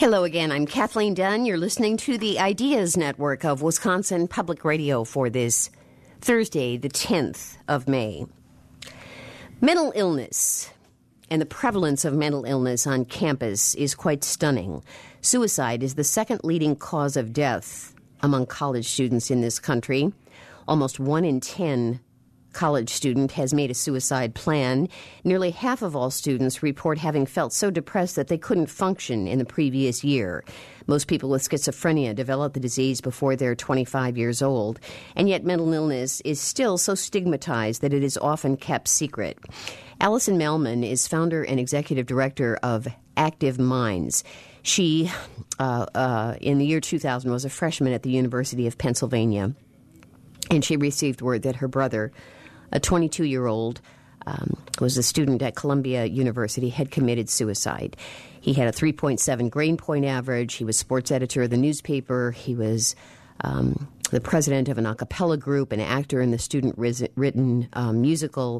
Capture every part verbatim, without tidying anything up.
Hello again. I'm Kathleen Dunn. You're listening to the Ideas Network of Wisconsin Public Radio for this Thursday, the tenth of May. Mental illness and the prevalence of mental illness on campus is quite stunning. Suicide is the second leading cause of death among college students in this country. Almost one in ten college student has made a suicide plan. Nearly half of all students report having felt so depressed that they couldn't function in the previous year. Most people with schizophrenia develop the disease before they're twenty-five years old, and yet mental illness is still so stigmatized that it is often kept secret. Allison Mehlman is founder and executive director of Active Minds. She, uh, uh, in the year two thousand, was a freshman at the University of Pennsylvania, and she received word that her brother, a twenty-two-year-old, um, was a student at Columbia University, had committed suicide. He had a three point seven grade point average. He was sports editor of the newspaper. He was um, the president of an a cappella group, an actor in the student-written um, musical.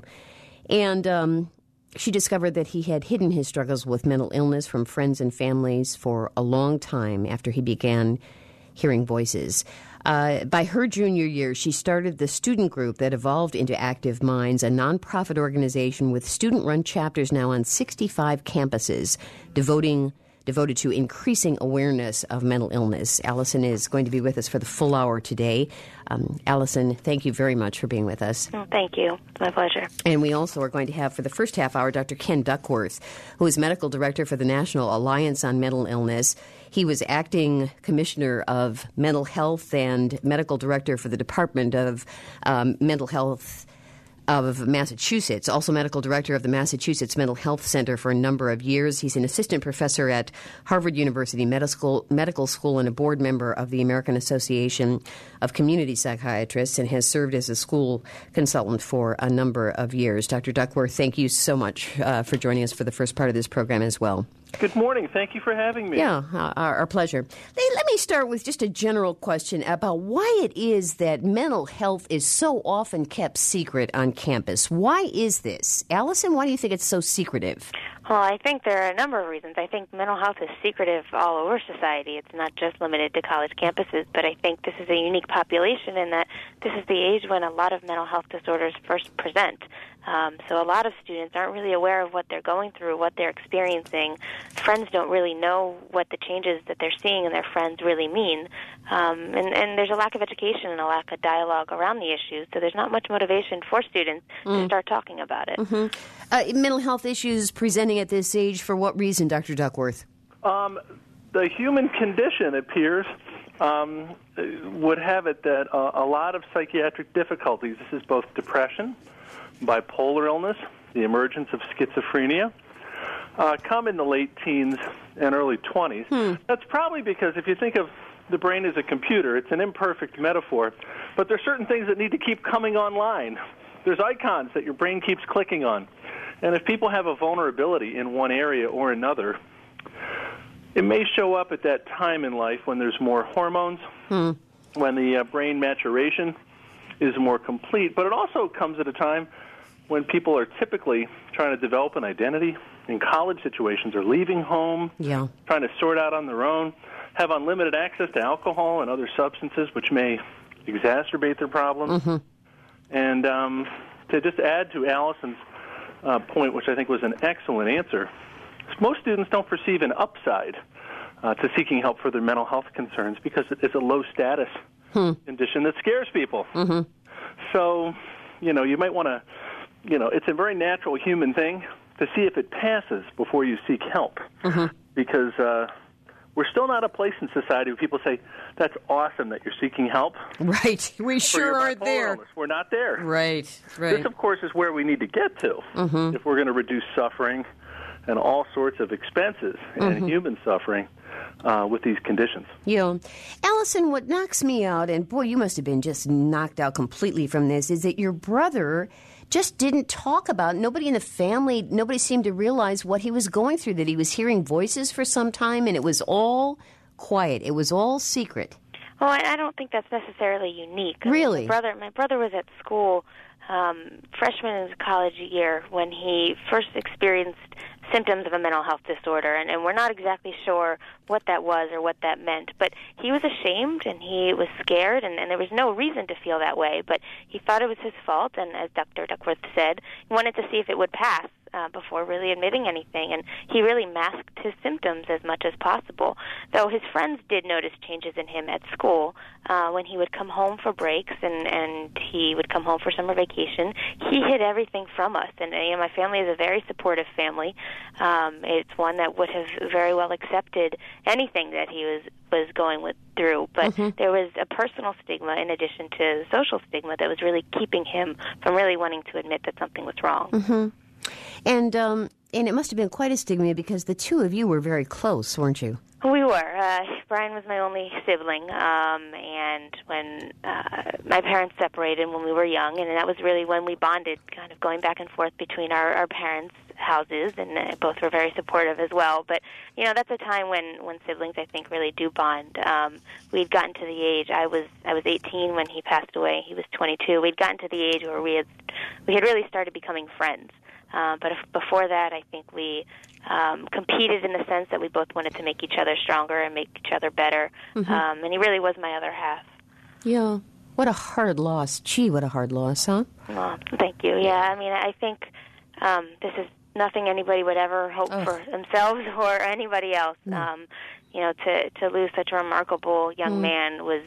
And um, she discovered that he had hidden his struggles with mental illness from friends and families for a long time after he began hearing voices. Uh, by her junior year, she started the student group that evolved into Active Minds, a nonprofit organization with student-run chapters now on sixty-five campuses, devoting devoted to increasing awareness of mental illness. Allison is going to be with us for the full hour today. Um, Allison, thank you very much for being with us. Oh, thank you. It's my pleasure. And we also are going to have for the first half hour Doctor Ken Duckworth, who is medical director for the National Alliance on Mental Illness. He was acting commissioner of mental health and medical director for the Department of um, Mental Health of Massachusetts, also medical director of the Massachusetts Mental Health Center for a number of years. He's an assistant professor at Harvard University Medical, Medical School and a board member of the American Association of Community Psychiatrists, and has served as a school consultant for a number of years. Doctor Duckworth, thank you so much uh, for joining us for the first part of this program as well. Good morning. Thank you for having me. Yeah, our, our pleasure. Let me start with just a general question about why it is that mental health is so often kept secret on campus. Why is this? Allison, why do you think it's so secretive? Well, I think there are a number of reasons. I think mental health is secretive all over society. It's not just limited to college campuses, but I think this is a unique population in that this is the age when a lot of mental health disorders first present. Um, so a lot of students aren't really aware of what they're going through, what they're experiencing. Friends don't really know what the changes that they're seeing in their friends really mean. Um, and, and there's a lack of education and a lack of dialogue around the issues, so there's not much motivation for students mm. to start talking about it. Mm-hmm. Uh, mental health issues presenting at this age, for what reason, Doctor Duckworth? Um, the human condition appears um, would have it that uh, a lot of psychiatric difficulties, this is both depression, bipolar illness, the emergence of schizophrenia, uh, come in the late teens and early twenties. Hmm. That's probably because if you think of the brain as a computer, it's an imperfect metaphor, but there are certain things that need to keep coming online. There's icons that your brain keeps clicking on. And if people have a vulnerability in one area or another, it may show up at that time in life when there's more hormones, hmm. when the uh, brain maturation is more complete, but it also comes at a time when people are typically trying to develop an identity in college situations or leaving home, yeah. trying to sort out on their own, have unlimited access to alcohol and other substances which may exacerbate their problems. Mm-hmm. And um, to just add to Allison's uh, point, which I think was an excellent answer, most students don't perceive an upside uh, to seeking help for their mental health concerns because it's a low-status hmm. condition that scares people. Mm-hmm. So, you know, you might want to, you know, it's a very natural human thing to see if it passes before you seek help. Mm-hmm. Because uh, we're still not a place in society where people say, that's awesome that you're seeking help. Right. We sure aren't there. Illness. We're not there. Right, right. This, of course, is where we need to get to mm-hmm. if we're going to reduce suffering and all sorts of expenses and mm-hmm. human suffering uh, with these conditions. Yeah. Allison, what knocks me out, and boy, you must have been just knocked out completely from this, is that your brother just didn't talk about, nobody in the family, nobody seemed to realize what he was going through, that he was hearing voices for some time, and it was all quiet. It was all secret. Well, I don't think that's necessarily unique. Really? My brother, my brother was at school um, freshman in his college year when he first experienced symptoms of a mental health disorder, and, and we're not exactly sure what that was or what that meant. But he was ashamed and he was scared, and, and there was no reason to feel that way. But he thought it was his fault, and as Doctor Duckworth said, he wanted to see if it would pass uh, before really admitting anything. And he really masked his symptoms as much as possible. Though his friends did notice changes in him at school uh, when he would come home for breaks and, and he would come home for summer vacation. He hid everything from us. And you know, my family is a very supportive family. Um, it's one that would have very well accepted anything that he was was going with through, but mm-hmm. there was a personal stigma in addition to the social stigma that was really keeping him from really wanting to admit that something was wrong. Mm-hmm. And um, and it must have been quite a stigma because the two of you were very close, weren't you? We were. Uh, Brian was my only sibling, um, and when uh, my parents separated when we were young, and that was really when we bonded, kind of going back and forth between our, our parents' houses, and uh, both were very supportive as well. But, you know, that's a time when, when siblings, I think, really do bond. Um, we'd gotten to the age, I was I was eighteen when he passed away. He was twenty-two. We'd gotten to the age where we had we had really started becoming friends. Uh, but if, before that, I think we um, competed in the sense that we both wanted to make each other stronger and make each other better. Mm-hmm. Um, and he really was my other half. Yeah. What a hard loss. Gee, what a hard loss, huh? Well, thank you. Yeah, I mean, I think um, this is nothing anybody would ever hope oh. for themselves or anybody else. Mm. Um, you know, to, to lose such a remarkable young mm. man was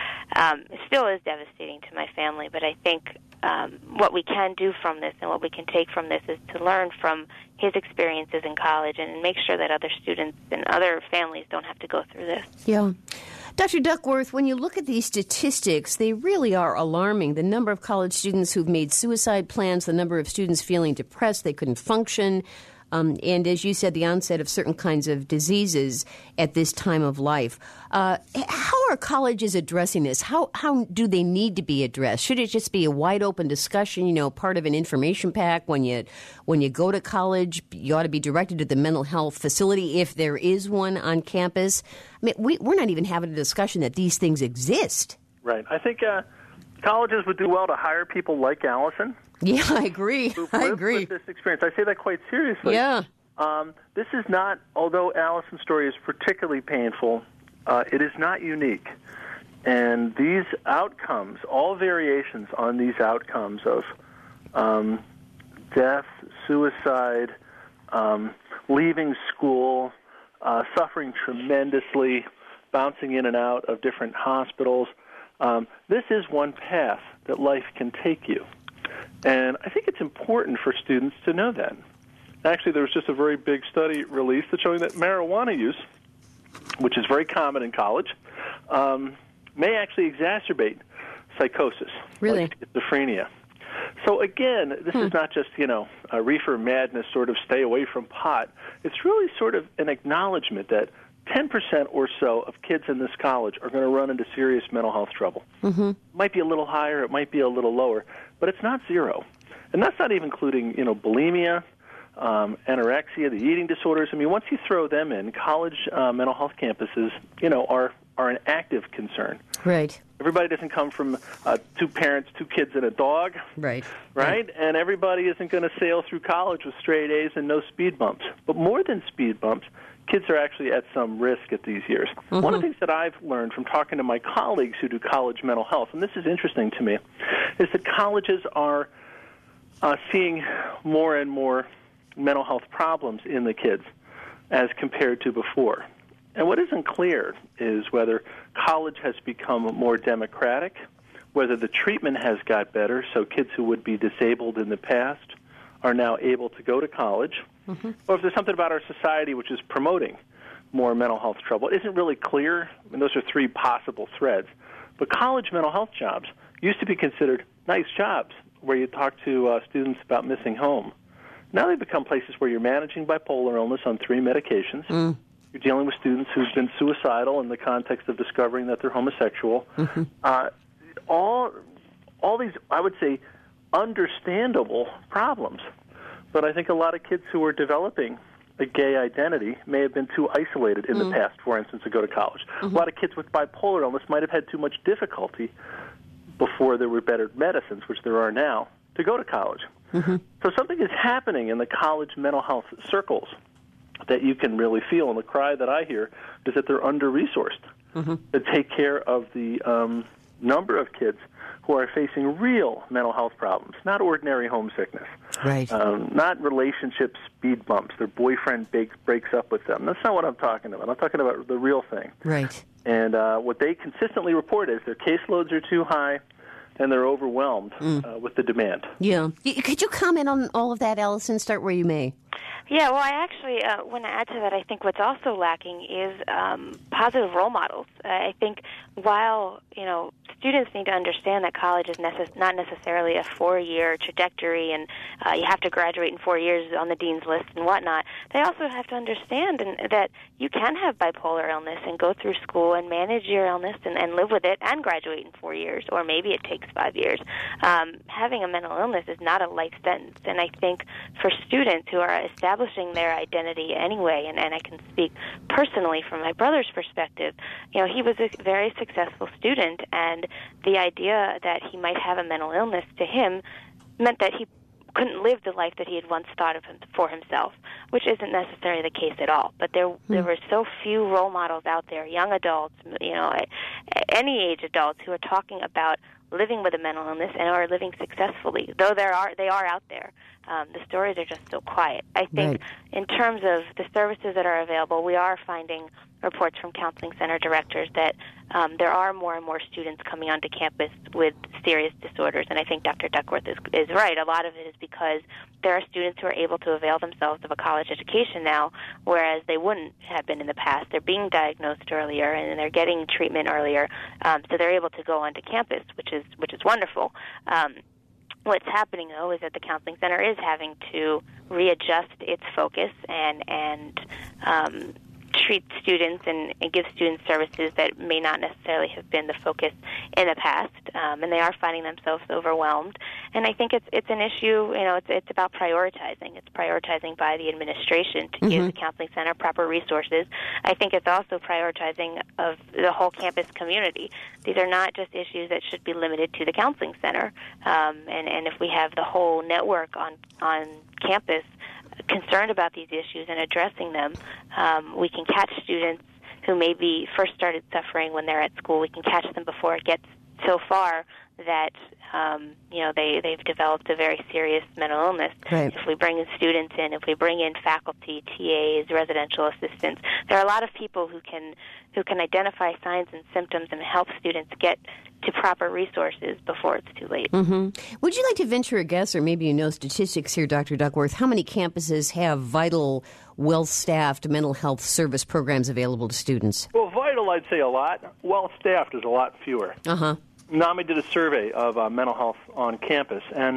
um, still is devastating to my family. But I think um, what we can do from this and what we can take from this is to learn from his experiences in college and make sure that other students and other families don't have to go through this. Yeah. Doctor Duckworth, when you look at these statistics, they really are alarming. The number of college students who've made suicide plans, the number of students feeling depressed, they couldn't function, um, and as you said, the onset of certain kinds of diseases at this time of life. Uh, how are colleges addressing this? How how do they need to be addressed? Should it just be a wide open discussion, you know, part of an information pack when you when you go to college? You ought to be directed to the mental health facility if there is one on campus. I mean, we, we're not even having a discussion that these things exist. Right. I think uh, colleges would do well to hire people like Allison. Yeah, I agree. I agree. With this experience, I say that quite seriously. Yeah. Um, this is not, although Allison's story is particularly painful, uh, it is not unique. And these outcomes, all variations on these outcomes of um, death, suicide, um, leaving school, uh, suffering tremendously, bouncing in and out of different hospitals, um, this is one path that life can take you. And I think it's important for students to know that. Actually, there was just a very big study released that's showing that marijuana use, which is very common in college, um, may actually exacerbate psychosis, really? like schizophrenia. So again, this hmm. is not just, you know, a reefer madness sort of stay away from pot. It's really sort of an acknowledgement that ten percent or so of kids in this college are going to run into serious mental health trouble. Mm-hmm. It might be a little higher, it might be a little lower, but it's not zero. And that's not even including, you know, bulimia, um, anorexia, the eating disorders. I mean, once you throw them in, college uh, mental health campuses, you know, are, are an active concern. Right. Everybody doesn't come from uh, two parents, two kids, and a dog. Right. Right? Right. And everybody isn't going to sail through college with straight A's and no speed bumps. But more than speed bumps, kids are actually at some risk at these years. Mm-hmm. One of the things that I've learned from talking to my colleagues who do college mental health, and this is interesting to me, is that colleges are uh, seeing more and more mental health problems in the kids as compared to before. And what isn't clear is whether college has become more democratic, whether the treatment has got better, so kids who would be disabled in the past are now able to go to college, mm-hmm. or if there's something about our society which is promoting more mental health trouble. It isn't really clear. I mean, those are three possible threads. But college mental health jobs used to be considered nice jobs where you talk to uh, students about missing home. Now they've become places where you're managing bipolar illness on three medications. Mm. You're dealing with students who've been suicidal in the context of discovering that they're homosexual. Mm-hmm. Uh, all, all these, I would say, understandable problems. But I think a lot of kids who are developing a gay identity may have been too isolated in mm. the past, for instance, to go to college. Mm-hmm. A lot of kids with bipolar illness might have had too much difficulty before there were better medicines, which there are now, to go to college. Mm-hmm. So something is happening in the college mental health circles that you can really feel. And the cry that I hear is that they're under-resourced mm-hmm. to take care of the um, number of kids who are facing real mental health problems, not ordinary homesickness, right? Um, not relationship speed bumps. Their boyfriend breaks, breaks up with them. That's not what I'm talking about. I'm talking about the real thing. Right. And uh, what they consistently report is their caseloads are too high, and they're overwhelmed mm. uh, with the demand. Yeah. Could you comment on all of that, Allison? Start where you may. Yeah, well, I actually uh, want to add to that. I think what's also lacking is um, positive role models. Uh, I think while, you know, students need to understand that college is necess- not necessarily a four-year trajectory and uh, you have to graduate in four years on the dean's list and whatnot, they also have to understand and, that you can have bipolar illness and go through school and manage your illness and, and live with it and graduate in four years, or maybe it takes five years. Um, having a mental illness is not a life sentence, and I think for students who are establishing their identity anyway, and, and I can speak personally from my brother's perspective, you know, he was a very successful student, and the idea that he might have a mental illness to him meant that he couldn't live the life that he had once thought of him, for himself, which isn't necessarily the case at all. But there, mm. there were so few role models out there, young adults, you know, any age adults who are talking about living with a mental illness and are living successfully. Though there are, they are out there. Um, the stories are just so quiet. I think right. in terms of the services that are available, we are finding reports from counseling center directors that um, there are more and more students coming onto campus with serious disorders, and I think Doctor Duckworth is, is right. A lot of it is because there are students who are able to avail themselves of a college education now, whereas they wouldn't have been in the past. They're being diagnosed earlier, and they're getting treatment earlier, um, so they're able to go onto campus, which is which is wonderful. Um, What's happening, though, is that the counseling center is having to readjust its focus and and um, treat students and, and give students services that may not necessarily have been the focus in the past, um, and they are finding themselves overwhelmed. And I think it's it's an issue. You know, it's it's about prioritizing. It's prioritizing by the administration to mm-hmm. give the counseling center proper resources. I think it's also prioritizing of the whole campus community. These are not just issues that should be limited to the counseling center. Um, and and if we have the whole network on on campus concerned about these issues and addressing them, um, we can catch students who maybe first started suffering when they're at school. We can catch them before it gets so far that um, you know they they've developed a very serious mental illness. Right. If we bring in students in, if we bring in faculty, T As, residential assistants, there are a lot of people who can who can identify signs and symptoms and help students get to proper resources before it's too late. Mm-hmm. Would you like to venture a guess, or maybe you know statistics here, Doctor Duckworth, how many campuses have vital, well-staffed mental health service programs available to students? Well, vital, I'd say a lot. Well-staffed is a lot fewer. Uh-huh. NAMI did a survey of uh, mental health on campus, and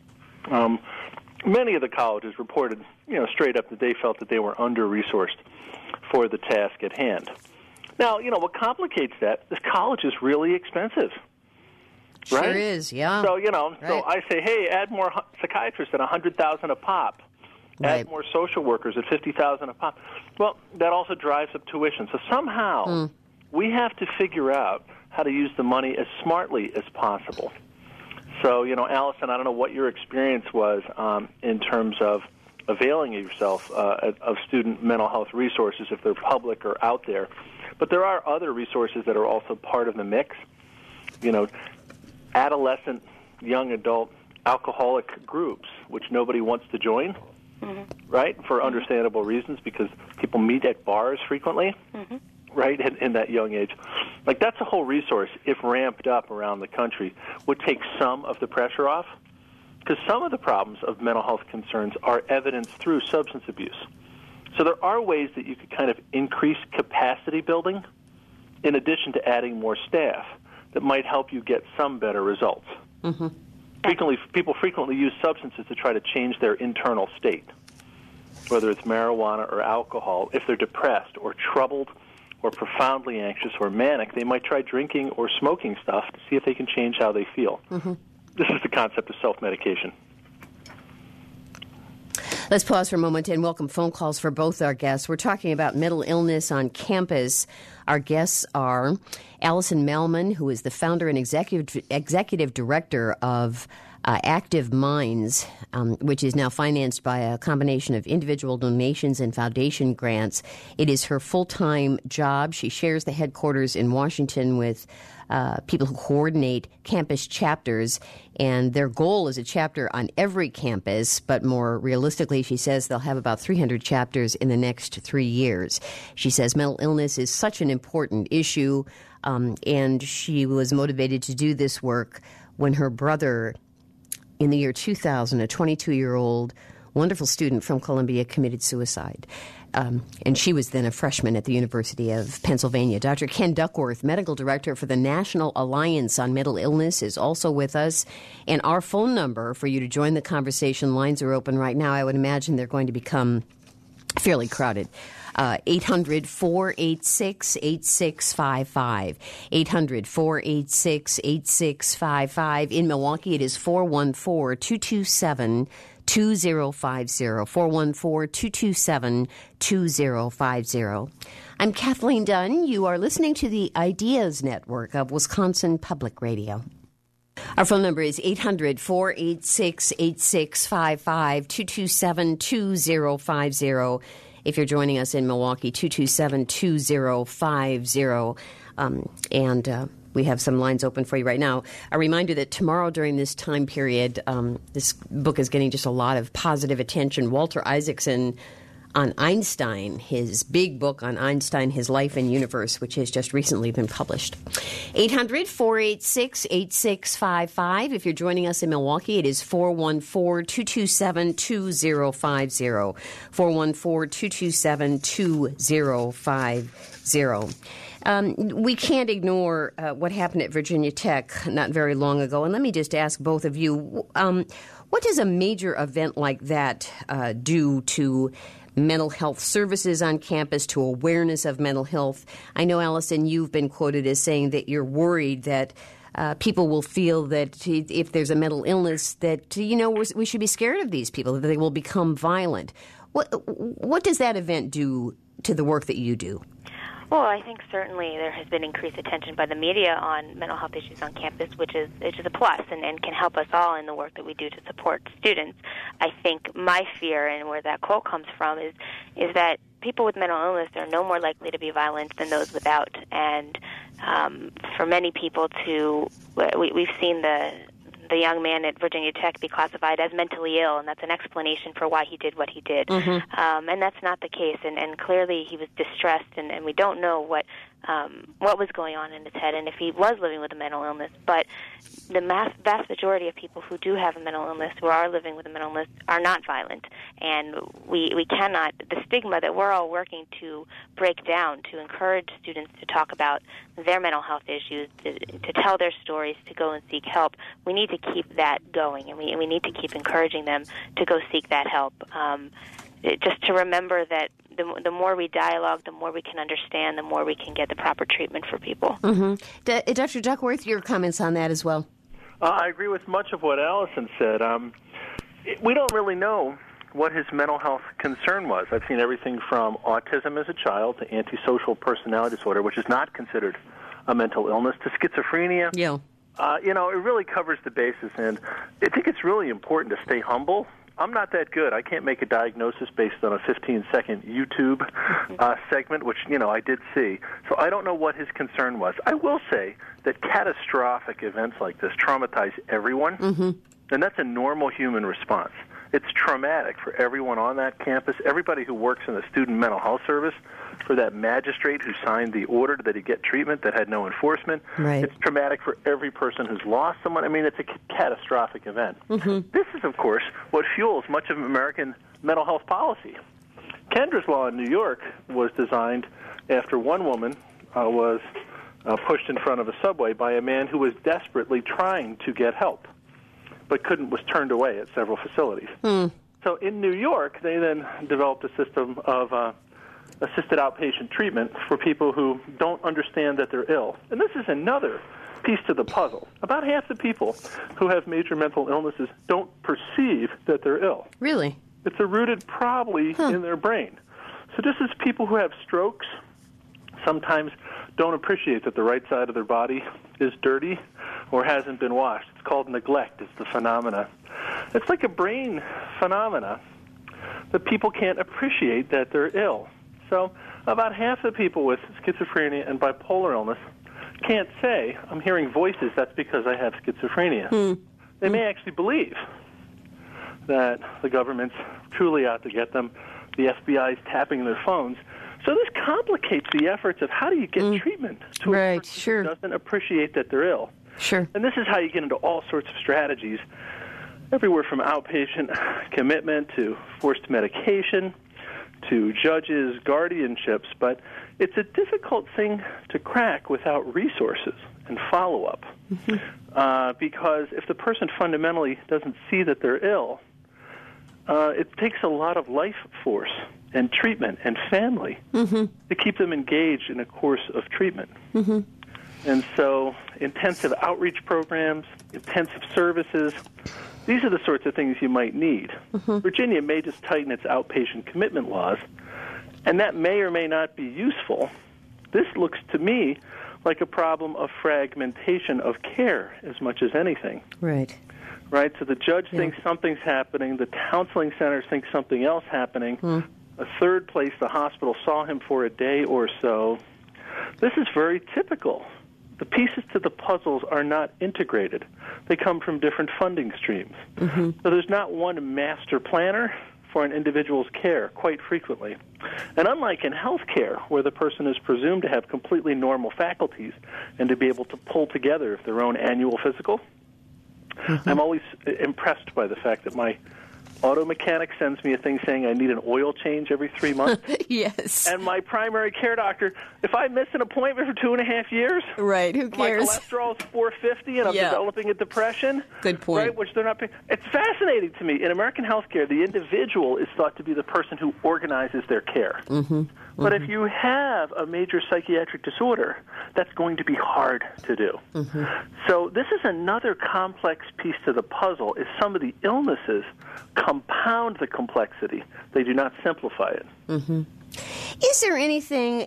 um, many of the colleges reported, you know, straight up that they felt that they were under-resourced for the task at hand. Now, you know, what complicates that is college is really expensive, right? Sure is, yeah. So, you know, right. so I say, hey, add more psychiatrists at one hundred thousand dollars a pop. Right. Add more social workers at fifty thousand dollars a pop. Well, that also drives up tuition. So somehow mm. we have to figure out how to use the money as smartly as possible. So, you know, Allison, I don't know what your experience was um, in terms of availing yourself uh, of student mental health resources, if they're public or out there. But there are other resources that are also part of the mix. You know, adolescent, young adult, alcoholic groups, which nobody wants to join, mm-hmm. right, for understandable reasons, because people meet at bars frequently, mm-hmm. right, in, in that young age. Like, that's a whole resource, if ramped up around the country, would take some of the pressure off, because some of the problems of mental health concerns are evidenced through substance abuse. So there are ways that you could kind of increase capacity building in addition to adding more staff that might help you get some better results. Mm-hmm. Frequently, people frequently use substances to try to change their internal state, whether it's marijuana or alcohol. If they're depressed or troubled or profoundly anxious or manic, they might try drinking or smoking stuff to see if they can change how they feel. Mm-hmm. This is the concept of self-medication. Let's pause for a moment and welcome phone calls for both our guests. We're talking about mental illness on campus. Our guests are Allison Mehlman, who is the founder and executive executive director of uh, Active Minds, um, which is now financed by a combination of individual donations and foundation grants. It is her full-time job. She shares the headquarters in Washington with uh, people who coordinate campus chapters, and their goal is a chapter on every campus, but more realistically, she says they'll have about three hundred chapters in the next three years. She says mental illness is such an important issue, um, and she was motivated to do this work when her brother, in the year two thousand, a twenty-two-year-old wonderful student from Columbia, committed suicide. Um, and she was then a freshman at the University of Pennsylvania. Doctor Ken Duckworth, medical director for the National Alliance on Mental Illness, is also with us. And our phone number for you to join the conversation, lines are open right now. I would imagine they're going to become fairly crowded. Uh, eight hundred, four eight six, eight six five five. eight hundred, four eight six, eight six five five. In Milwaukee, it is four one four, two two seven, two zero five zero. four one four, two two seven, two zero five zero. I'm Kathleen Dunn. You are listening to the Ideas Network of Wisconsin Public Radio. Our phone number is eight hundred, four eight six, eight six five five, two two seven, two zero five zero. If you're joining us in Milwaukee, two two seven, two zero five zero. Um, and uh, we have some lines open for you right now. A reminder that tomorrow during this time period, um, this book is getting just a lot of positive attention. Walter Isaacson on Einstein, his big book on Einstein, His Life and Universe, which has just recently been published. eight hundred, four eight six, eight six five five. If you're joining us in Milwaukee, it is four one four, two two seven, two zero five zero. four one four, two two seven, two zero five zero. Um, we can't ignore uh, what happened at Virginia Tech not very long ago. And let me just ask both of you, um, what does a major event like that uh, do to mental health services on campus, to awareness of mental health? I know, Allison, you've been quoted as saying that you're worried that uh, people will feel that if there's a mental illness that, you know, we should be scared of these people, that they will become violent. What, what does that event do to the work that you do? Well, I think certainly there has been increased attention by the media on mental health issues on campus, which is which is a plus and, and can help us all in the work that we do to support students. I think my fear, and where that quote comes from, is is that people with mental illness are no more likely to be violent than those without. And um, for many people to, we, we've seen the the young man at Virginia Tech be classified as mentally ill, and that's an explanation for why he did what he did. Mm-hmm. Um, and that's not the case, and, and clearly he was distressed, and, and we don't know what um, what was going on in his head and if he was living with a mental illness. But the mass, vast majority of people who do have a mental illness, who are living with a mental illness, are not violent. And we, we cannot, the stigma that we're all working to break down, to encourage students to talk about their mental health issues, to, to tell their stories, to go and seek help, we need to keep that going, and we, and we need to keep encouraging them to go seek that help. Um, it, just to remember that the, the more we dialogue, the more we can understand, the more we can get the proper treatment for people. Mm-hmm. D- Doctor Duckworth, your comments on that as well? Uh, I agree with much of what Allison said. Um, it, we don't really know what his mental health concern was. I've seen everything from autism as a child to antisocial personality disorder, which is not considered a mental illness, to schizophrenia. Yeah. Uh, you know, it really covers the bases, and I think it's really important to stay humble. I'm not that good. I can't make a diagnosis based on a fifteen-second YouTube uh, segment, which, you know, I did see. So I don't know what his concern was. I will say that catastrophic events like this traumatize everyone, mm-hmm. and that's a normal human response. It's traumatic for everyone on that campus, everybody who works in the student mental health service, for that magistrate who signed the order that he get treatment that had no enforcement. Right. It's traumatic for every person who's lost someone. I mean, it's a catastrophic event. Mm-hmm. This is, of course, what fuels much of American mental health policy. Kendra's Law in New York was designed after one woman uh, was uh, pushed in front of a subway by a man who was desperately trying to get help, but couldn't, was turned away at several facilities. Mm. So in New York, they then developed a system of uh, assisted outpatient treatment for people who don't understand that they're ill. And this is another piece to the puzzle. About half the people who have major mental illnesses don't perceive that they're ill. Really? It's rooted probably huh. in their brain. So this is people who have strokes, sometimes don't appreciate that the right side of their body is dirty, or hasn't been washed. It's called neglect. It's the phenomena. It's like a brain phenomena that people can't appreciate that they're ill. So about half the people with schizophrenia and bipolar illness can't say, I'm hearing voices, that's because I have schizophrenia. Mm. They mm. may actually believe that the government's truly out to get them, the F B I is tapping their phones. So this complicates the efforts of how do you get mm. treatment to right, a person sure. who doesn't appreciate that they're ill. Sure. And this is how you get into all sorts of strategies, everywhere from outpatient commitment to forced medication to judges, guardianships. But it's a difficult thing to crack without resources and follow-up. Mm-hmm. Uh, because if the person fundamentally doesn't see that they're ill, uh, it takes a lot of life force and treatment and family mm-hmm. to keep them engaged in a course of treatment. Mm-hmm. And so intensive outreach programs, intensive services, these are the sorts of things you might need. Mm-hmm. Virginia may just tighten its outpatient commitment laws, and that may or may not be useful. This looks to me like a problem of fragmentation of care as much as anything. Right. Right? So the judge yeah. thinks something's happening, the counseling centers think something else happening, mm. a third place, the hospital, saw him for a day or so. This is very typical. The pieces to the puzzles are not integrated. They come from different funding streams. Mm-hmm. So there's not one master planner for an individual's care quite frequently. And unlike in healthcare, where the person is presumed to have completely normal faculties and to be able to pull together their own annual physical, mm-hmm. I'm always impressed by the fact that my auto mechanic sends me a thing saying I need an oil change every three months. Yes. And my primary care doctor, if I miss an appointment for two and a half years, right? Who cares? My cholesterol is four fifty, and I'm yeah. developing a depression. Good point. Right, which they're not paying. It's fascinating to me. In American healthcare, the individual is thought to be the person who organizes their care. Mm-hmm. But mm-hmm. if you have a major psychiatric disorder, that's going to be hard to do. Mm-hmm. So this is another complex piece to the puzzle, is some of the illnesses compound the complexity. They do not simplify it. Mm-hmm. Is there anything,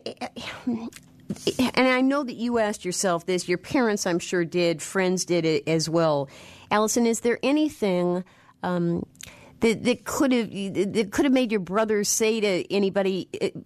and I know that you asked yourself this, your parents I'm sure did, friends did it as well. Allison, is there anything um, that, that could have that could have made your brother say to anybody,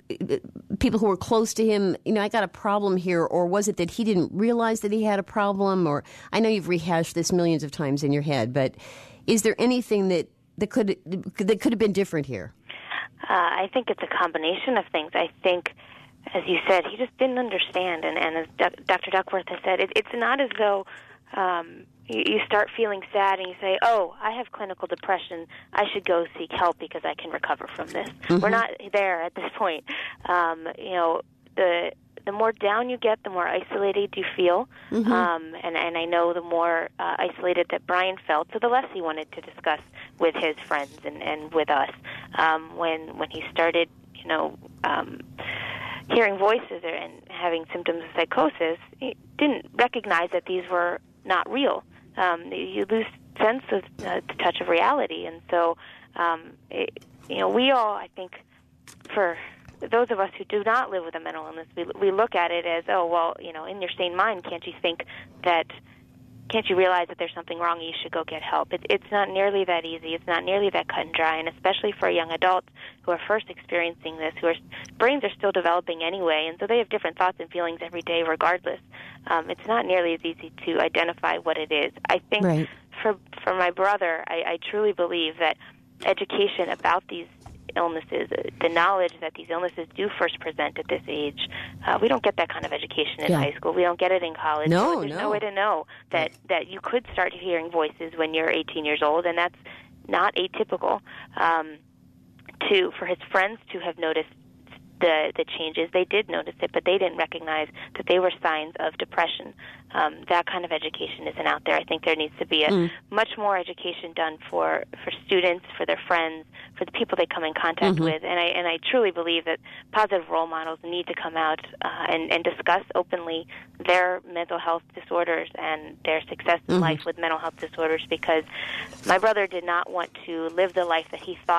people who were close to him, you know, I got a problem here, or was it that he didn't realize that he had a problem? Or I know you've rehashed this millions of times in your head, but is there anything that that could that could have been different here? Uh, I think it's a combination of things. I think, as you said, he just didn't understand, and, and as Doctor Duckworth has said, it, it's not as though um, you, you start feeling sad and you say, oh, I have clinical depression, I should go seek help because I can recover from this. Mm-hmm. We're not there at this point. Um, you know, the the more down you get, the more isolated you feel, mm-hmm. um, and, and I know the more uh, isolated that Brian felt, so the less he wanted to discuss with his friends and, and with us. Um, when when he started, you know, um, hearing voices and having symptoms of psychosis, he didn't recognize that these were not real. Um, you lose sense of uh, the touch of reality, and so, um, it, you know, we all, I think, for those of us who do not live with a mental illness, we, we look at it as, oh, well, you know, in your sane mind, can't you think that, can't you realize that there's something wrong and you should go get help? It, it's not nearly that easy. It's not nearly that cut and dry, and especially for young adults who are first experiencing this, who are, brains are still developing anyway, and so they have different thoughts and feelings every day regardless. Um, it's not nearly as easy to identify what it is. I think right. for, for my brother, I, I truly believe that education about these illnesses, the knowledge that these illnesses do first present at this age, uh, we don't get that kind of education in yeah. high school. We don't get it in college. No, so there's no. no way to know that, that you could start hearing voices when you're eighteen years old, and that's not atypical. Um, to for his friends to have noticed the the changes, they did notice it, but they didn't recognize that they were signs of depression. Um, that kind of education isn't out there. I think there needs to be a mm. much more education done for, for students, for their friends, for the people they come in contact mm-hmm. with, and I and I truly believe that positive role models need to come out uh, and, and discuss openly their mental health disorders and their success in mm-hmm. life with mental health disorders, because my brother did not want to live the life that he thought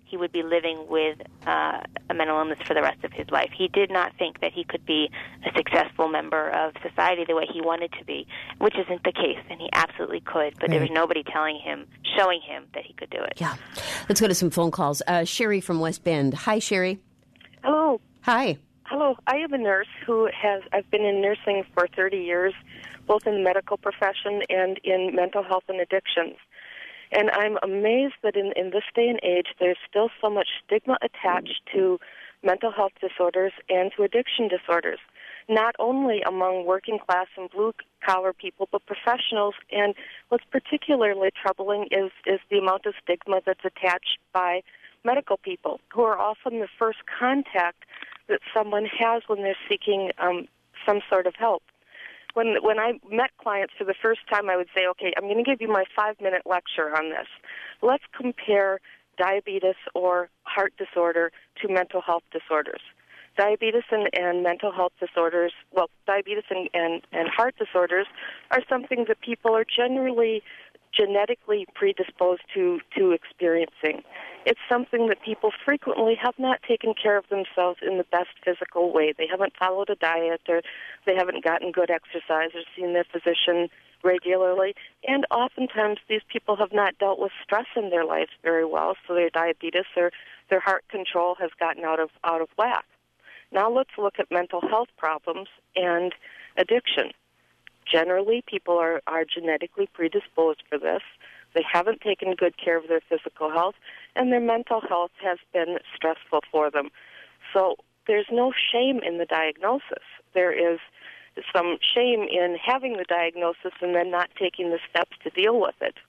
he would be living with uh, a mental illness for the rest of his life. He did not think that he could be a successful member of society the way he wanted to be, which isn't the case, and he absolutely could, but right. there was nobody telling him, showing him that he could do it. Yeah. Let's go to some phone calls. Uh, Sherry from West Bend. Hi, Sherry. Hello. Hi. Hello. I am a nurse who has, I've been in nursing for thirty years, both in the medical profession and in mental health and addictions. And I'm amazed that in, in this day and age, there's still so much stigma attached to mental health disorders and to addiction disorders, not only among working class and blue-collar people, but professionals. And what's particularly troubling is, is the amount of stigma that's attached by medical people, who are often the first contact that someone has when they're seeking um, some sort of help. When when I met clients for the first time, I would say, okay, I'm going to give you my five-minute lecture on this. Let's compare diabetes or heart disorder to mental health disorders. Diabetes and, and mental health disorders, well, diabetes and, and, and heart disorders are something that people are generally genetically predisposed to, to experiencing. It's something that people frequently have not taken care of themselves in the best physical way. They haven't followed a diet, or they haven't gotten good exercise, or seen their physician regularly. And oftentimes these people have not dealt with stress in their lives very well, so their diabetes or their heart control has gotten out of out of whack. Now let's look at mental health problems and addiction. Generally, people are, are genetically predisposed for this. They haven't taken good care of their physical health, and their mental health has been stressful for them. So there's no shame in the diagnosis. There is some shame in having the diagnosis and then not taking the steps to deal with it.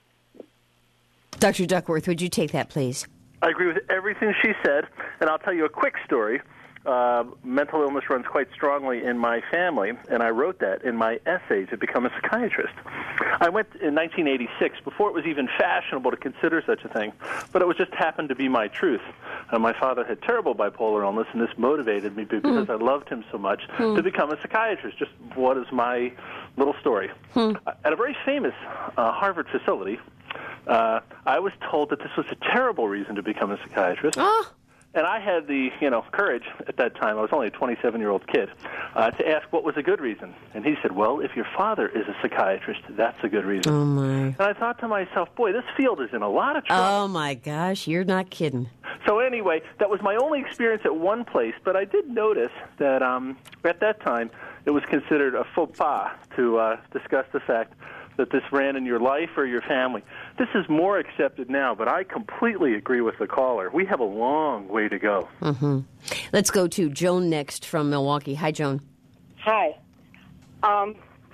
Doctor Duckworth, would you take that, please? I agree with everything she said, and I'll tell you a quick story. Uh, mental illness runs quite strongly in my family, and I wrote that in my essay to become a psychiatrist. I went in nineteen eighty-six, before it was even fashionable to consider such a thing, but it was just happened to be my truth. Uh, my father had terrible bipolar illness, and this motivated me because mm. I loved him so much mm. to become a psychiatrist. Just what is my little story. Mm. Uh, at a very famous uh, Harvard facility, uh, I was told that this was a terrible reason to become a psychiatrist. Oh. And I had the, you know, courage at that time, I was only a twenty-seven-year-old kid, uh, to ask what was a good reason. And he said, well, if your father is a psychiatrist, that's a good reason. Oh, my. And I thought to myself, boy, this field is in a lot of trouble. Oh, my gosh, you're not kidding. So anyway, that was my only experience at one place, but I did notice that um, at that time it was considered a faux pas to uh, discuss the fact that this ran in your life or your family. This is more accepted now, but I completely agree with the caller. We have a long way to go. Mm-hmm. Let's go to Joan next from Milwaukee. Hi, Joan. Hi. Um,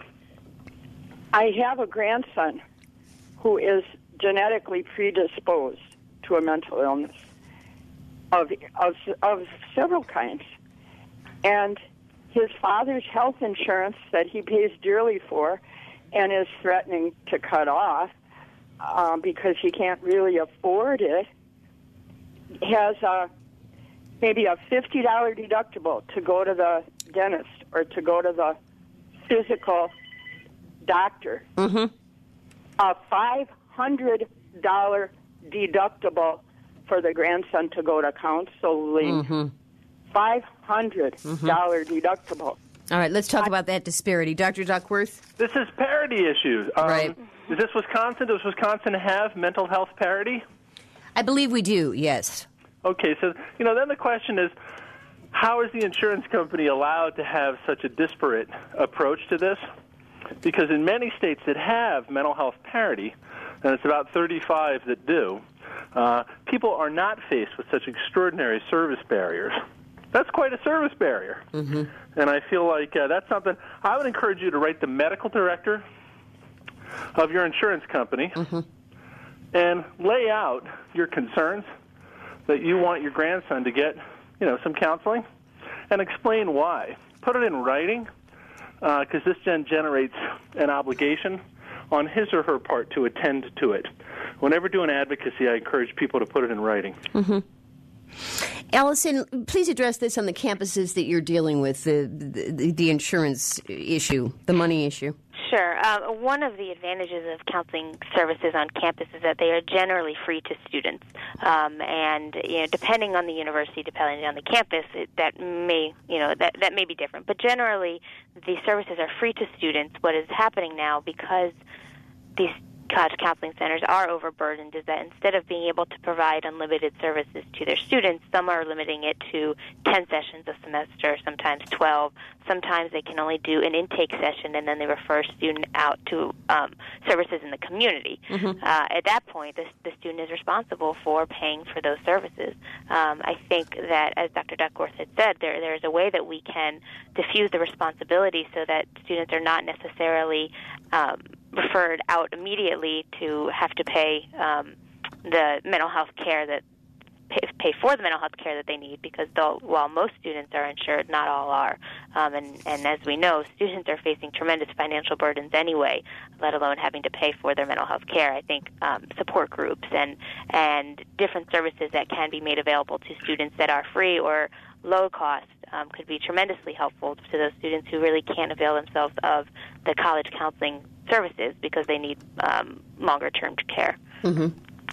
I have a grandson who is genetically predisposed to a mental illness of, of, of several kinds. And his father's health insurance that he pays dearly for and is threatening to cut off um, because he can't really afford it, has a, maybe a fifty dollars deductible to go to the dentist or to go to the physical doctor. Mm-hmm. A five hundred dollars deductible for the grandson to go to counseling. Mm-hmm. five hundred dollars mm-hmm. deductible. All right, let's talk about that disparity. Doctor Duckworth? This is parity issues. Um, right. Is this Wisconsin? Does Wisconsin have mental health parity? I believe we do, yes. Okay, so, you know, then the question is, how is the insurance company allowed to have such a disparate approach to this? Because in many states that have mental health parity, and it's about thirty-five that do, uh, people are not faced with such extraordinary service barriers. That's quite a service barrier. Mm-hmm. And I feel like uh, that's something I would encourage you to write the medical director of your insurance company mm-hmm. and lay out your concerns that you want your grandson to get, you know, some counseling, and explain why. Put it in writing, because uh, this then generates an obligation on his or her part to attend to it. Whenever doing advocacy, I encourage people to put it in writing. Mm-hmm. Allison, please address this on the campuses that you're dealing with, the, the the insurance issue, the money issue. Sure. Uh, one of the advantages of counseling services on campus is that they are generally free to students, um, and you know, depending on the university, depending on the campus, it, that may you know that that may be different. But generally, the services are free to students. What is happening now, because these college counseling centers are overburdened, is that instead of being able to provide unlimited services to their students, some are limiting it to ten sessions a semester, sometimes twelve. Sometimes they can only do an intake session, and then they refer a student out to um, services in the community. Mm-hmm. Uh, at that point, the, the student is responsible for paying for those services. Um, I think that, as Doctor Duckworth had said, there there's a way that we can diffuse the responsibility so that students are not necessarily um, referred out immediately to have to pay um, the mental health care that pay, pay for the mental health care that they need, because though, while most students are insured, not all are. Um, and, and as we know, students are facing tremendous financial burdens anyway, let alone having to pay for their mental health care. I think um, support groups and and different services that can be made available to students that are free or low cost um, could be tremendously helpful to those students who really can't avail themselves of the college counseling services because they need um, longer-term care. Mm-hmm.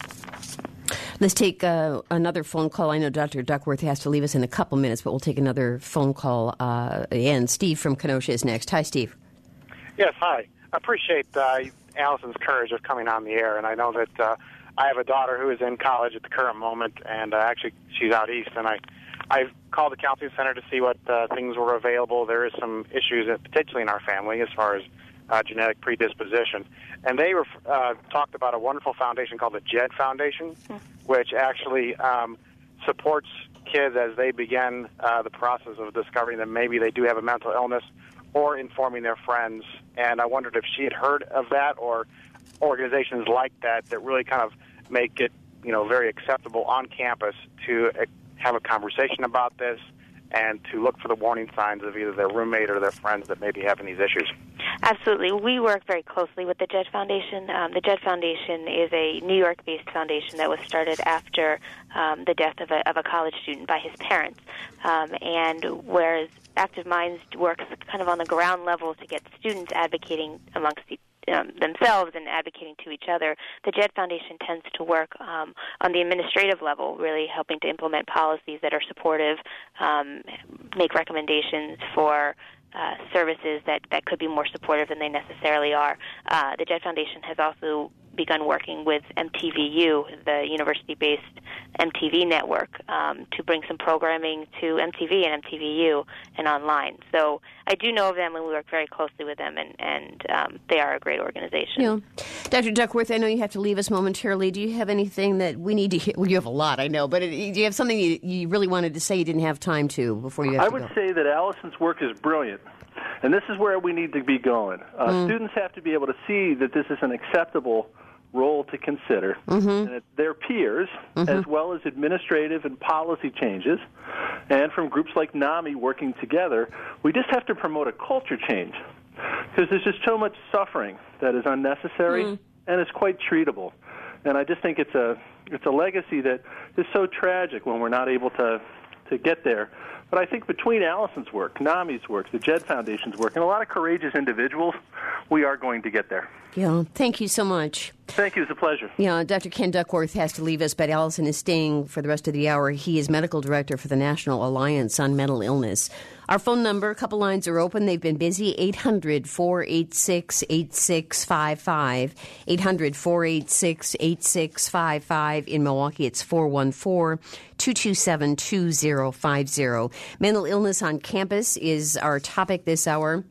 Let's take uh, another phone call. I know Doctor Duckworth has to leave us in a couple minutes, but we'll take another phone call. Uh, and Steve from Kenosha is next. Hi, Steve. Yes, hi. I appreciate uh, Allison's courage of coming on the air, and I know that uh, I have a daughter who is in college at the current moment, and uh, actually she's out east, and I I've called the counseling center to see what uh, things were available. There is some issues, uh, potentially in our family, as far as uh, genetic predisposition. And they were, uh, talked about a wonderful foundation called the J E D Foundation, mm-hmm. which actually um, supports kids as they begin uh, the process of discovering that maybe they do have a mental illness, or informing their friends. And I wondered if she had heard of that, or organizations like that that really kind of make it, you know, very acceptable on campus to uh, have a conversation about this and to look for the warning signs of either their roommate or their friends that may be having these issues. Absolutely. We work very closely with the J E D Foundation. Um, the J E D Foundation is a New York-based foundation that was started after um, the death of a, of a college student by his parents. Um, and whereas Active Minds works kind of on the ground level to get students advocating amongst each Um, themselves and advocating to each other, the J E D Foundation tends to work um, on the administrative level, really helping to implement policies that are supportive, um, make recommendations for uh, services that, that could be more supportive than they necessarily are. Uh, the J E D Foundation has also begun working with M T V U, the university-based M T V network, um, to bring some programming to M T V and M T V U and online. So I do know of them, and we work very closely with them, and, and um, they are a great organization. Yeah. Doctor Duckworth, I know you have to leave us momentarily. Do you have anything that we need to hear? Well, you have a lot, I know, but do you have something you, you really wanted to say you didn't have time to before you have I to would go? say that Allison's work is brilliant, and this is where we need to be going. Uh, mm. Students have to be able to see that this is an acceptable role to consider, mm-hmm. and it's their peers, mm-hmm. as well as administrative and policy changes, and from groups like NAMI working together. We just have to promote a culture change, because there's just so much suffering that is unnecessary, mm. and it's quite treatable. And I just think it's a it's a legacy that is so tragic when we're not able to to get there. But I think between Allison's work, NAMI's work, the J E D Foundation's work, and a lot of courageous individuals, we are going to get there. Yeah, thank you so much. Thank you. It's a pleasure. Yeah, Doctor Ken Duckworth has to leave us, but Allison is staying for the rest of the hour. He is medical director for the National Alliance on Mental Illness. Our phone number, a couple lines are open. They've been busy, eight hundred, four eight six, eight six five five, eight hundred, four eight six, eight six five five. In Milwaukee, it's four one four, two two seven, two zero five zero. Mental illness on campus is our topic this hour,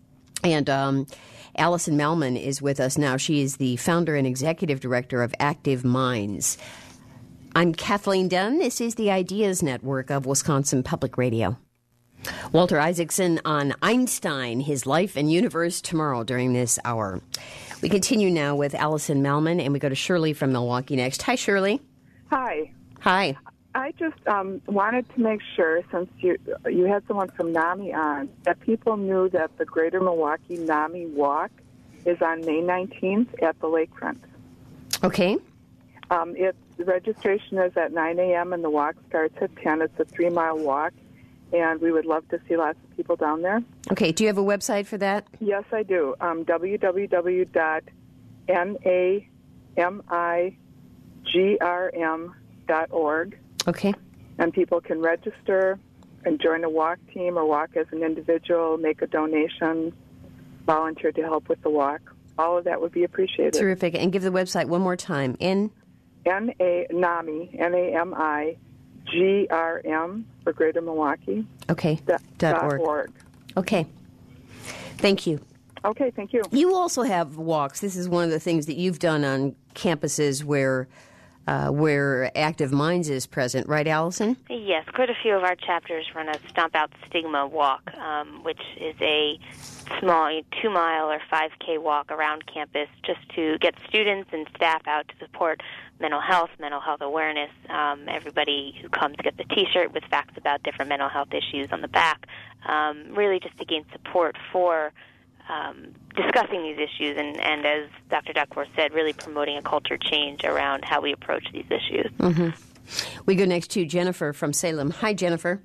and um, Allison Malman is with us now. She is the founder and executive director of Active Minds. I'm Kathleen Dunn. This is the Ideas Network of Wisconsin Public Radio. Walter Isaacson on Einstein, his life and universe, tomorrow during this hour. We continue now with Allison Malman, and we go to Shirley from Milwaukee next. Hi, Shirley. Hi. Hi. I just um, wanted to make sure, since you you had someone from NAMI on, that people knew that the Greater Milwaukee NAMI Walk is on May nineteenth at the lakefront. Okay. Um, it, the registration is at nine a.m. and the walk starts at ten. It's a three-mile walk. and we would love to see lots of people down there. Okay, do you have a website for that? Yes, I do. Um, w w w dot nami grm dot org. Okay. And people can register and join a walk team or walk as an individual, make a donation, volunteer to help with the walk. All of that would be appreciated. Terrific. And give the website one more time. N? N-A, NAMI, N A M I, G R M for Greater Milwaukee. Okay. Dot, dot org. org. Okay. Thank you. Okay, thank you. You also have walks. This is one of the things that you've done on campuses where uh, where Active Minds is present, right, Allison? Yes, quite a few of our chapters run a Stomp Out Stigma walk, um, which is a small two-mile or five K walk around campus just to get students and staff out to support mental health, mental health awareness. Um, everybody who comes gets a T-shirt with facts about different mental health issues on the back, um, really just to gain support for Um, discussing these issues and, and, as Doctor Duckworth said, really promoting a culture change around how we approach these issues. Mm-hmm. We go next to Jennifer from Salem. Hi, Jennifer.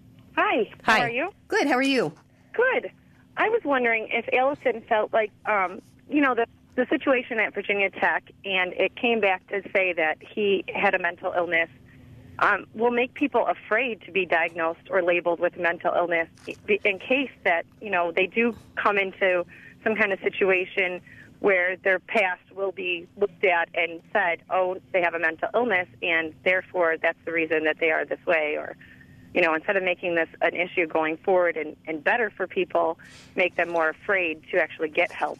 Hi. Hi. How are you? Good. How are you? Good. I was wondering if Allison felt like, um, you know, the, the situation at Virginia Tech, and it came back to say that he had a mental illness, Um, will make people afraid to be diagnosed or labeled with mental illness in case that, you know, they do come into some kind of situation where their past will be looked at and said, oh, they have a mental illness, and therefore that's the reason that they are this way. Or, you know, instead of making this an issue going forward and, and better for people, make them more afraid to actually get help.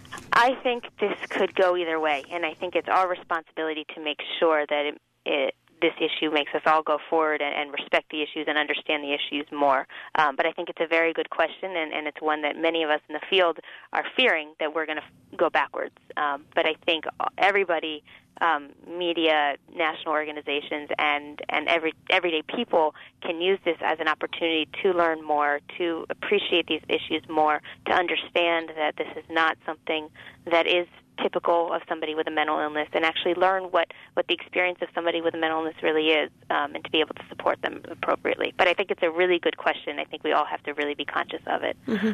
I think this could go either way, and I think it's our responsibility to make sure that it, it this issue makes us all go forward and, and respect the issues and understand the issues more. Um, but I think it's a very good question, and, and it's one that many of us in the field are fearing that we're going to f- go backwards. Um, but I think everybody, um, media, national organizations, and, and every everyday people can use this as an opportunity to learn more, to appreciate these issues more, to understand that this is not something that is typical of somebody with a mental illness, and actually learn what, what the experience of somebody with a mental illness really is, um, and to be able to support them appropriately. But I think it's a really good question. I think we all have to really be conscious of it. Mm-hmm.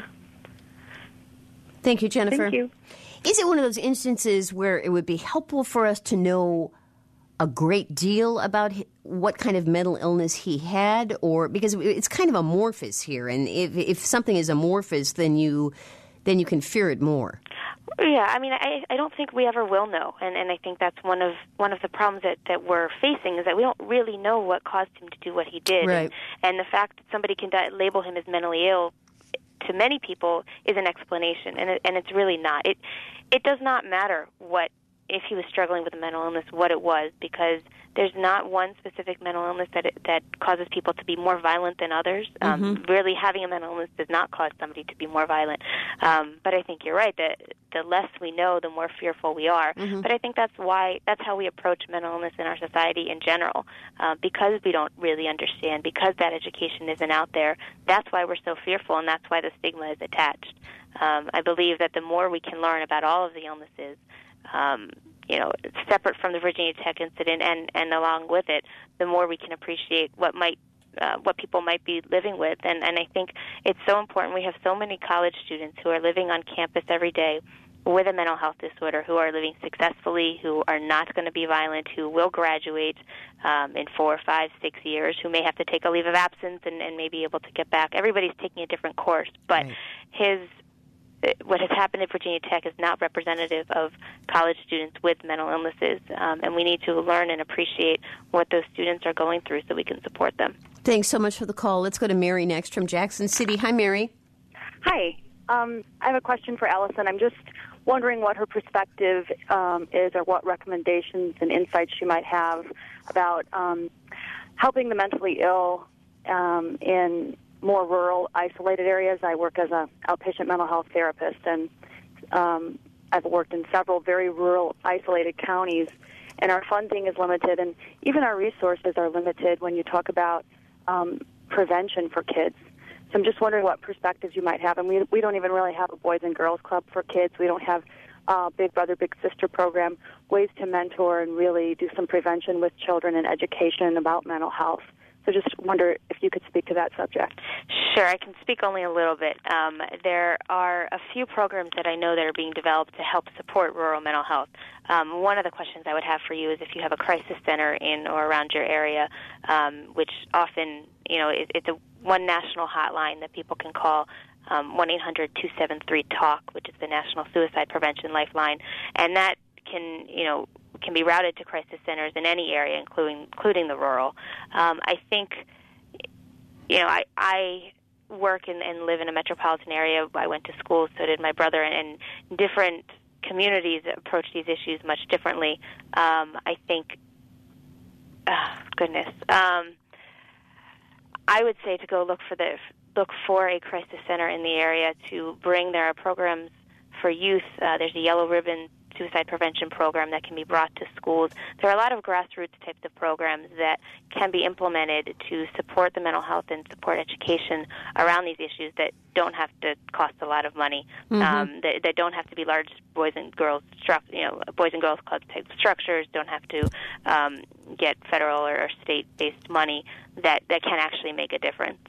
Thank you, Jennifer. Thank you. Is it one of those instances where it would be helpful for us to know a great deal about what kind of mental illness he had? Or because it's kind of amorphous here, and if, if something is amorphous, then you then you can fear it more. Yeah, I mean, I, I don't think we ever will know, and, and I think that's one of one of the problems that, that we're facing is that we don't really know what caused him to do what he did. Right. And, and the fact that somebody can di- label him as mentally ill to many people is an explanation, and it, and it's really not. It it does not matter what if he was struggling with a mental illness, what it was, because there's not one specific mental illness that it, that causes people to be more violent than others. Um, Mm-hmm. Really, having a mental illness does not cause somebody to be more violent. Um, but I think you're right that the less we know, the more fearful we are. Mm-hmm. But I think that's why that's how we approach mental illness in our society in general, uh, because we don't really understand, because that education isn't out there. That's why we're so fearful, and that's why the stigma is attached. Um, I believe that the more we can learn about all of the illnesses, Um, you know, separate from the Virginia Tech incident, and, and along with it, the more we can appreciate what might, uh, what people might be living with. And, and I think it's so important. We have so many college students who are living on campus every day with a mental health disorder, who are living successfully, who are not going to be violent, who will graduate um, in four, five, six years, who may have to take a leave of absence and, and may be able to get back. Everybody's taking a different course, but right. his what has happened at Virginia Tech is not representative of college students with mental illnesses, um, and we need to learn and appreciate what those students are going through so we can support them. Thanks so much for the call. Let's go to Mary next from Jackson City. Hi, Mary. Hi. Um, I have a question for Allison. I'm just wondering what her perspective um, is, or what recommendations and insights she might have about um, helping the mentally ill um, in more rural, isolated areas. I work as an outpatient mental health therapist, and um, I've worked in several very rural, isolated counties, and our funding is limited, and even our resources are limited when you talk about um, prevention for kids. So I'm just wondering what perspectives you might have. And we, we don't even really have a Boys and Girls Club for kids. We don't have a Big Brother, Big Sister program, ways to mentor and really do some prevention with children and education about mental health. So just wonder if you could speak to that subject. Sure, I can speak only a little bit. Um, there are a few programs that I know that are being developed to help support rural mental health. Um, one of the questions I would have for you is if you have a crisis center in or around your area, um, which often, you know, it, it's a one national hotline that people can call, um, one eight hundred two seven three talk, which is the National Suicide Prevention Lifeline, and that can, you know, can be routed to crisis centers in any area, including including the rural. Um, I think, you know, I, I work in, and live in a metropolitan area. I went to school, so did my brother, and, and different communities approach these issues much differently. Um, I think, oh, goodness, um, I would say to go look for the look for a crisis center in the area to bring. There are programs for youth. Uh, there's a Yellow Ribbon suicide prevention program that can be brought to schools. There are a lot of grassroots types of programs that can be implemented to support the mental health and support education around these issues that don't have to cost a lot of money, mm-hmm. um, that, that don't have to be large boys and girls, stru- you know, boys and girls club type structures, don't have to um, get federal or, or state-based money, that, that can actually make a difference.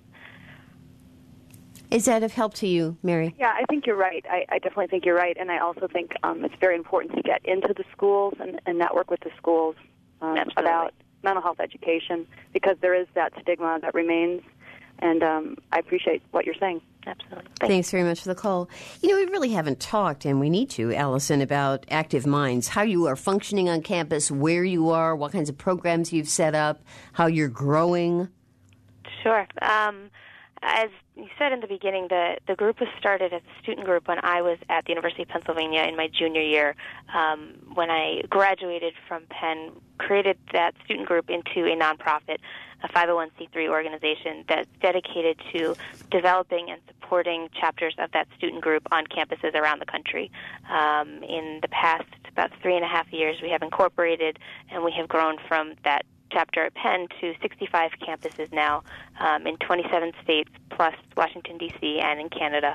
Is that of help to you, Mary? Yeah, I think you're right. I, I definitely think you're right, and I also think um, it's very important to get into the schools and, and network with the schools um, about mental health education, because there is that stigma that remains, and um, I appreciate what you're saying. Absolutely. Thanks. Thanks very much for the call. You know, we really haven't talked, and we need to, Allison, about Active Minds, how you are functioning on campus, where you are, what kinds of programs you've set up, how you're growing. Sure. Um, as you said in the beginning, the, the group was started as a student group when I was at the University of Pennsylvania in my junior year. Um, when I graduated from Penn, created that student group into a nonprofit, a five oh one c three organization that's dedicated to developing and supporting chapters of that student group on campuses around the country. Um, in the past about three and a half years, we have incorporated and we have grown from that chapter at Penn to sixty-five campuses now um, in twenty-seven states plus Washington, D C, and in Canada.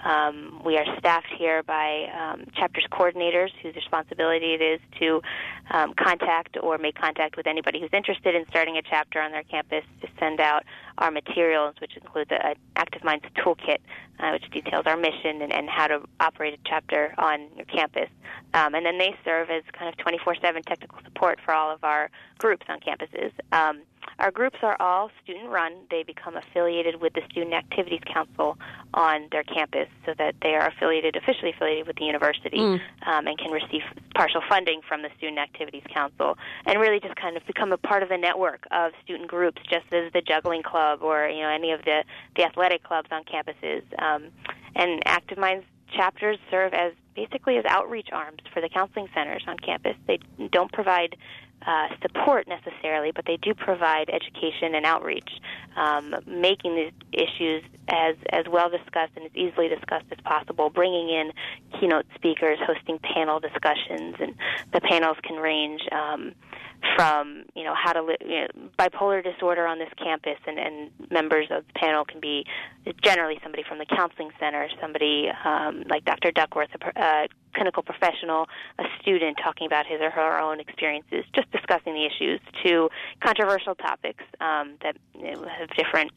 Um, we are staffed here by um, chapters coordinators whose responsibility it is to um, contact or make contact with anybody who's interested in starting a chapter on their campus to send out our materials, which includes a Active Minds toolkit, uh, which details our mission and, and how to operate a chapter on your campus. Um, and then they serve as kind of twenty-four seven technical support for all of our groups on campuses. Um, our groups are all student-run. They become affiliated with the Student Activities Council on their campus so that they are affiliated, officially affiliated with the university mm. um, and can receive partial funding from the Student Activities Council and really just kind of become a part of the network of student groups, just as the juggling club or, you know, any of the, the athletic clubs on campuses. Um, and Active Minds chapters serve as basically as outreach arms for the counseling centers on campus. They don't provide uh, support necessarily, but they do provide education and outreach, um, making these issues as as well discussed and as easily discussed as possible, bringing in keynote speakers, hosting panel discussions, and the panels can range um, from, you know, how to li- you know, bipolar disorder on this campus, and, and members of the panel can be generally somebody from the counseling center, somebody um, like Doctor Duckworth, a uh, clinical professional, a student talking about his or her own experiences, just discussing the issues, to controversial topics um, that you know, have different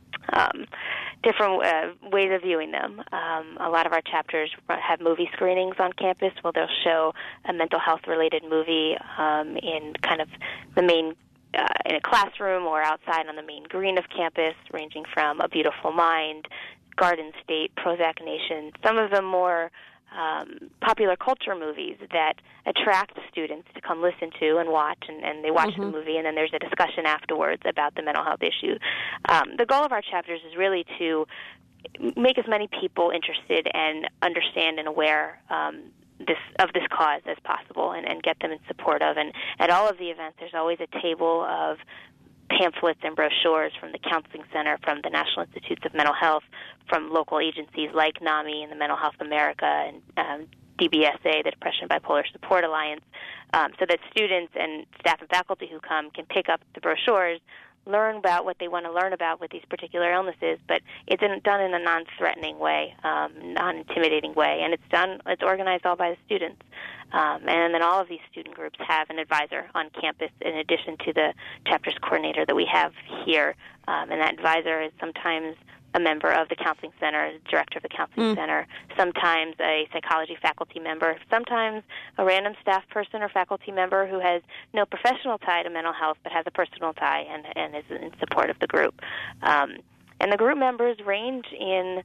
Um, different uh, ways of viewing them. Um, a lot of our chapters have movie screenings on campus where they'll show a mental health-related movie um, in kind of the main, uh, in a classroom or outside on the main green of campus, ranging from A Beautiful Mind, Garden State, Prozac Nation, some of the more Um, popular culture movies that attract students to come listen to and watch, and, and they watch mm-hmm. the movie, and then there's a discussion afterwards about the mental health issue. Um, the goal of our chapters is really to make as many people interested and understand and aware um, this of this cause as possible, and, and get them in support of. And at all of the events, there's always a table of pamphlets and brochures from the Counseling Center, from the National Institutes of Mental Health, from local agencies like NAMI and the Mental Health America and um, D B S A, the Depression Bipolar Support Alliance, um, so that students and staff and faculty who come can pick up the brochures, learn about what they want to learn about with these particular illnesses, but it's in, done in a non-threatening way, um, non-intimidating way, and it's done, it's organized all by the students. Um, and then all of these student groups have an advisor on campus in addition to the chapters coordinator that we have here. Um, and that advisor is sometimes a member of the counseling center, director of the counseling mm. center, sometimes a psychology faculty member, sometimes a random staff person or faculty member who has no professional tie to mental health but has a personal tie and, and is in support of the group. Um, and the group members range in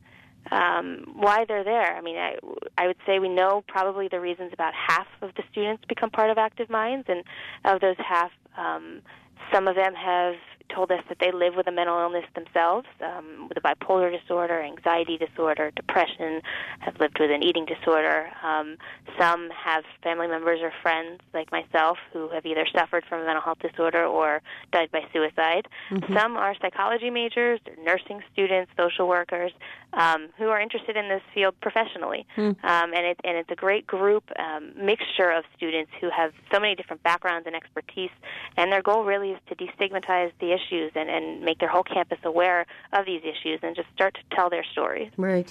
um, why they're there. I mean, I, I would say we know probably the reasons about half of the students become part of Active Minds, and of those half, um, some of them have told us that they live with a mental illness themselves, um, with a bipolar disorder, anxiety disorder, depression, have lived with an eating disorder. Um, some have family members or friends, like myself, who have either suffered from a mental health disorder or died by suicide. Mm-hmm. Some are psychology majors, nursing students, social workers, um, who are interested in this field professionally. Mm. Um, and, it, and it's a great group, um, mixture of students who have so many different backgrounds and expertise, and their goal really is to destigmatize the issues and, and make their whole campus aware of these issues and just start to tell their stories. Right.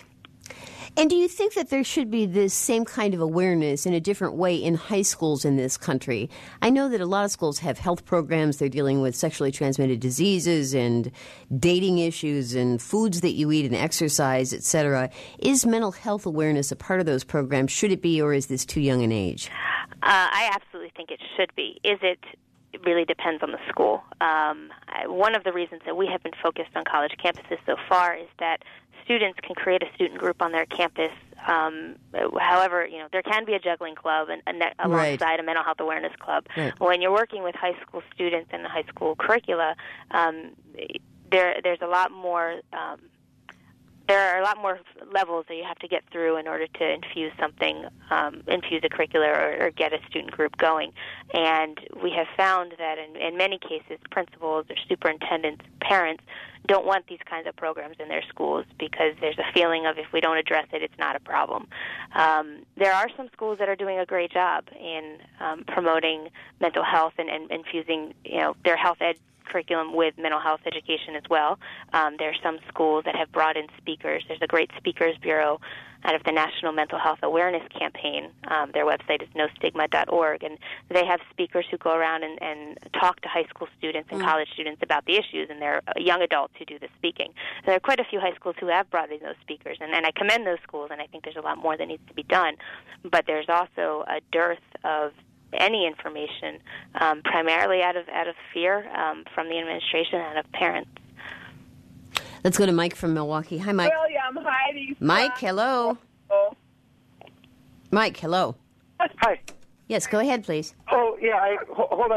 And do you think that there should be this same kind of awareness in a different way in high schools in this country? I know that a lot of schools have health programs. They're dealing with sexually transmitted diseases and dating issues and foods that you eat and exercise, et cetera. Is mental health awareness a part of those programs? Should it be, or is this too young an age? Uh, I absolutely think it should be. Is it? It really depends on the school. Um, I, one of the reasons that we have been focused on college campuses so far is that students can create a student group on their campus. Um, however, you know, there can be a juggling club and, and alongside right. a mental health awareness club. Right. When you're working with high school students and the high school curricula, um, there there's a lot more. Um, There are a lot more levels that you have to get through in order to infuse something, um, infuse a curricula or, or get a student group going. And we have found that in, in many cases, principals or superintendents, parents don't want these kinds of programs in their schools because there's a feeling of if we don't address it, it's not a problem. Um, there are some schools that are doing a great job in um, promoting mental health and, and infusing, you know, their health ed curriculum with mental health education as well. Um, there are some schools that have brought in speakers. There's a great speakers bureau out of the National Mental Health Awareness Campaign. Um, their website is no stigma dot org, and they have speakers who go around and, and talk to high school students and mm. college students about the issues, and they're young adults who do the speaking. So there are quite a few high schools who have brought in those speakers, and, and I commend those schools, and I think there's a lot more that needs to be done. But there's also a dearth of any information, um, primarily out of out of fear um, from the administration and of parents. Let's go to Mike from Milwaukee. Hi, Mike. William, hi. Lisa. Mike, hello. Oh. Mike, hello. Hi. Yes, go ahead, please. Oh, yeah, I, hold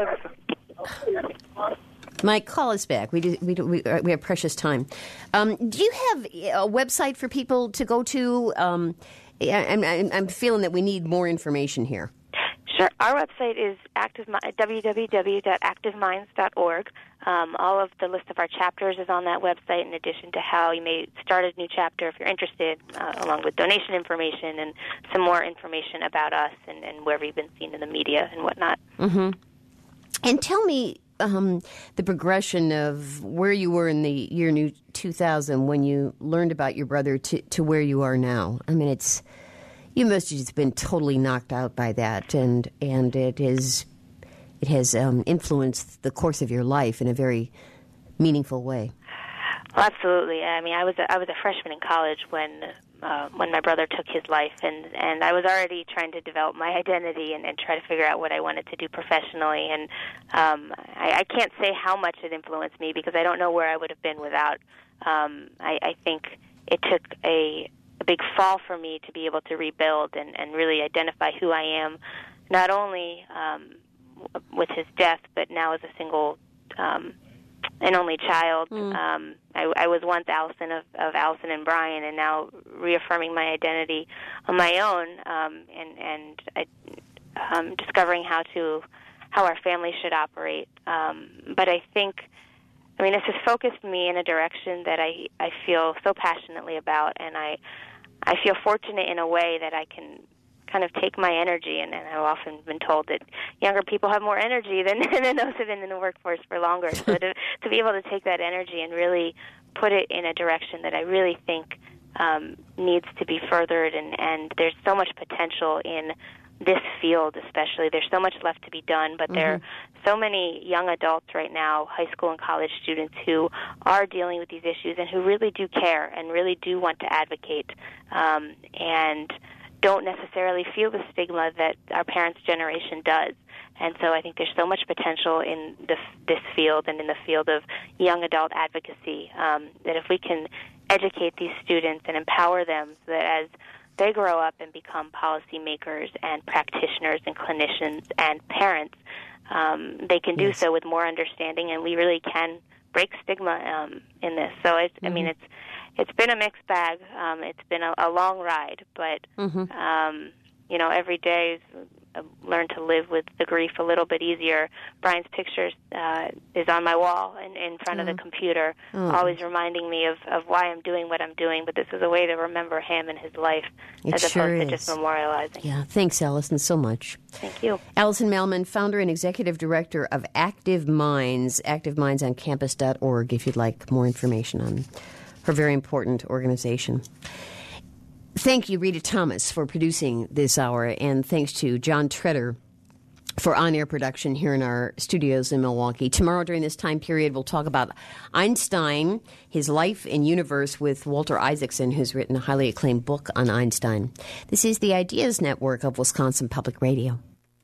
on. Mike, call us back. We do, we do, we, we have precious time. Um, do you have a website for people to go to? Um, I'm, I'm, I'm feeling that we need more information here. Sure. Our website is active, w w w dot active minds dot org. Um, all of the list of our chapters is on that website, in addition to how you may start a new chapter if you're interested, uh, along with donation information and some more information about us and, and where we've been seen in the media and whatnot. Mm-hmm. And tell me um, the progression of where you were in the year new two thousand when you learned about your brother to, to where you are now. I mean, it's... You must have just been totally knocked out by that, and and it is it has um, influenced the course of your life in a very meaningful way. Well, absolutely. I mean, I was a, I was a freshman in college when uh, when my brother took his life, and, and I was already trying to develop my identity and, and try to figure out what I wanted to do professionally. And um, I, I can't say how much it influenced me because I don't know where I would have been without. Um, I, I think it took a a big fall for me to be able to rebuild and, and really identify who I am, not only um, with his death, but now as a single um, and only child. Mm. Um, I, I was once Allison of, of Allison and Brian, and now reaffirming my identity on my own um, and, and I, um, discovering how to how our family should operate. Um, but I think I mean, this has focused me in a direction that I, I feel so passionately about, and I I feel fortunate in a way that I can kind of take my energy, and, and I've often been told that younger people have more energy than, than those who've been in the workforce for longer. So to, to be able to take that energy and really put it in a direction that I really think um, needs to be furthered, and, and there's so much potential in this field especially. There's so much left to be done, but mm-hmm. there are so many young adults right now, high school and college students, who are dealing with these issues and who really do care and really do want to advocate um, and don't necessarily feel the stigma that our parents' generation does. And so I think there's so much potential in this, this field and in the field of young adult advocacy um, that if we can educate these students and empower them so that as they grow up and become policymakers and practitioners and clinicians and parents, um, they can do yes. so with more understanding, and we really can break stigma um, in this. So, it's, mm-hmm. I mean, it's it's been a mixed bag. Um, it's been a, a long ride, but mm-hmm. um, you know, every day is, uh, learn to live with the grief a little bit easier. Brian's picture uh, is on my wall in, in front mm-hmm. of the computer, oh. always reminding me of, of why I'm doing what I'm doing, but this is a way to remember him and his life it as sure opposed is. to just memorializing. Yeah, thanks, Allison, so much. Thank you. Allison Mehlman, founder and executive director of Active Minds, active minds on campus dot org, if you'd like more information on her very important organization. Thank you, Rita Thomas, for producing this hour, and thanks to John Treader for on-air production here in our studios in Milwaukee. Tomorrow during this time period, we'll talk about Einstein, his life and universe, with Walter Isaacson, who's written a highly acclaimed book on Einstein. This is the Ideas Network of Wisconsin Public Radio.